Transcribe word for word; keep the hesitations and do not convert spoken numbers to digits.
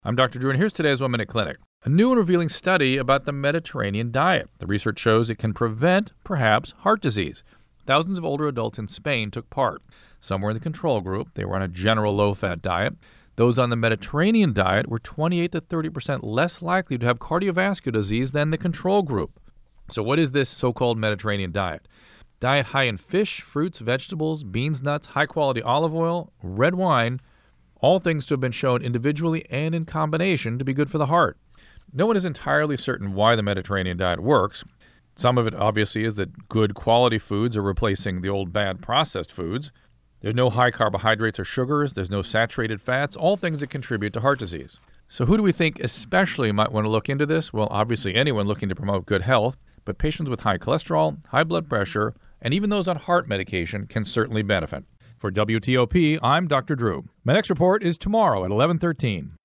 I'm Doctor Drew, and here's today's One Minute Clinic. A new and revealing study about the Mediterranean diet. The research shows it can prevent, perhaps, heart disease. Thousands of older adults in Spain took part. Some were in the control group. They were on a general low-fat diet. Those on the Mediterranean diet were twenty-eight to thirty percent less likely to have cardiovascular disease than the control group. So what is this so-called Mediterranean diet? Diet high in fish, fruits, vegetables, beans, nuts, high-quality olive oil, red wine, all things to have been shown individually and in combination to be good for the heart. No one is entirely certain why the Mediterranean diet works. Some of it, obviously, is that good quality foods are replacing the old bad processed foods. There's no high carbohydrates or sugars. There's no saturated fats, all things that contribute to heart disease. So who do we think especially might want to look into this? Well, obviously anyone looking to promote good health, but patients with high cholesterol, high blood pressure, and even those on heart medication can certainly benefit. For W T O P, I'm Doctor Drew. My next report is tomorrow at eleven thirteen.